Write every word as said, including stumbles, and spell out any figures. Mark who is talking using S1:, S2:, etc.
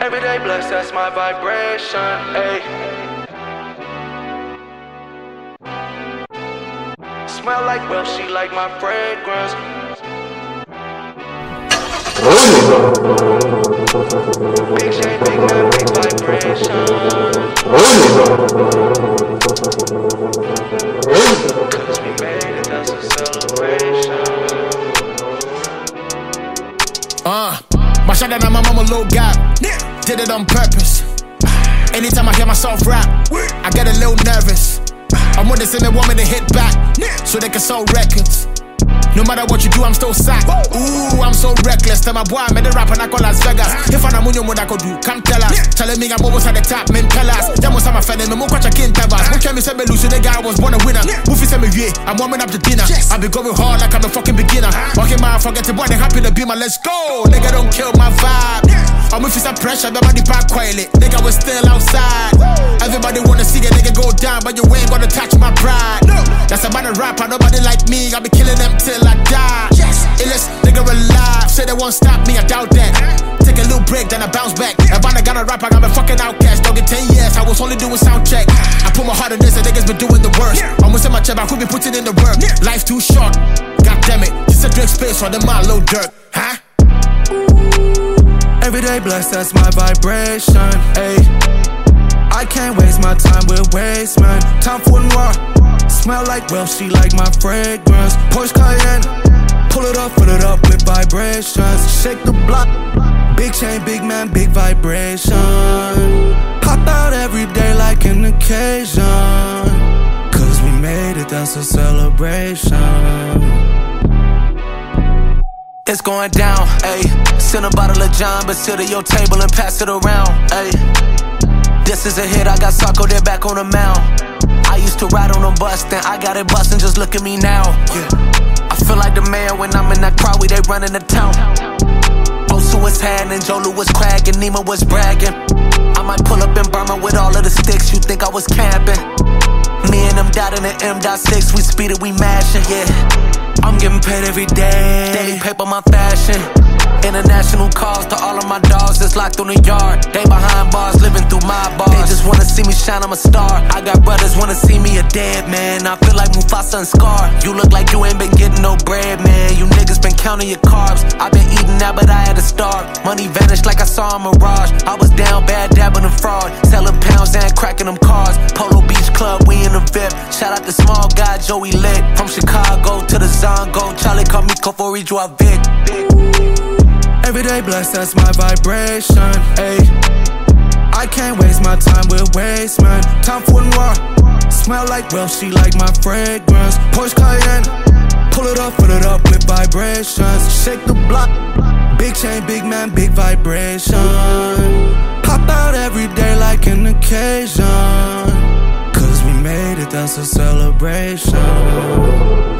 S1: Every day blessed, that's my vibration, ayy. Smell like wealth, she like my fragrance. Big shade, big man, big vibration. Cause we made it, that's a celebration.
S2: Uh, my shot that on my mama low gap. Did it on purpose. Anytime I hear myself rap, I get a little nervous. I'm with this and they want me to hit back, so they can sell records. No matter what you do, I'm still sacked. Ooh, I'm so reckless. Tell my boy I made a rap and I call Las Vegas. If I know what I could do, come tell us. Telling me I'm almost at the top, men tell us. That was my friend, and I'm watching King Tabas. Who can me say me lose? The guy was born a winner. Who fi say me yeah, I'm warming up the dinner. I be going hard like I'm a fucking beginner. Walking my forget the boy, they happy to be my let's go. Nigga don't kill my vibe. I'm with some pressure, but my park quietly. Nigga was still outside. Everybody wanna see the nigga go down, but you ain't gonna touch my pride. That's about a rapper, nobody like me. I be killing them till I die. Illest nigga alive, say they won't stop me, I doubt that. Take a little break, then I bounce back. If I got a rapper, I'm a fucking outcast. Don't get ten years, I was only doing sound check. I put my heart in this, and niggas been doing the worst. Almost in my chest, I could be putting in the work. Life too short, god damn it. Just a drink space on the mile, low dirt, huh?
S1: Every day blessed, that's my vibration, ayy. I can't waste my time with waste, man. Time for noir. Smell like wealth, she like my fragrance. Porsche Cayenne, pull it up, fill it up with vibrations. Shake the block, big chain, big man, big vibration. Pop out every day like an occasion. Cause we made it, that's a celebration.
S3: It's going down, ayy. Send a bottle of John, but sit at your table and pass it around, ayy. This is a hit, I got Sarko there back on the mound. I used to ride on a bus, then I got it bustin', just look at me now, yeah. I feel like the man when I'm in that crowd, we they running the town. Osu was hand and Jolu was cragging, Nima was bragging. I might pull up in Burma with all of the sticks, you think I was camping. Me and them dot in the M dot six, we speed it, we mashing, yeah. I'm getting paid every day, daily paper my fashion. International calls to all of my dogs that's locked on the yard. They behind bars, living through my bars. They just wanna see me shine, I'm a star. I got brothers wanna see me a dead man. I feel like Mufasa and Scar. You look like you ain't been getting no bread, man. You niggas been counting your carbs. I been eating that, but I had to starve. Money vanished like I saw a mirage. I was down bad, dabbing a fraud, selling pounds and cracking them cars. Polo Beach Club, we in the V I P. Shout out the small guy, Joey Lit. From Chicago to the Zongo, Charlie called me Kofori Joa Vic.
S1: Every day blessed, that's my vibration, ayy. I can't waste my time with waste, man. Time for noir. Smell like wealth, she like my fragrance. Porsche Cayenne, pull it up, fill it up with vibrations. Shake the block, big chain, big man, big vibration. Pop out every day like an occasion. Cause we made it, that's a celebration.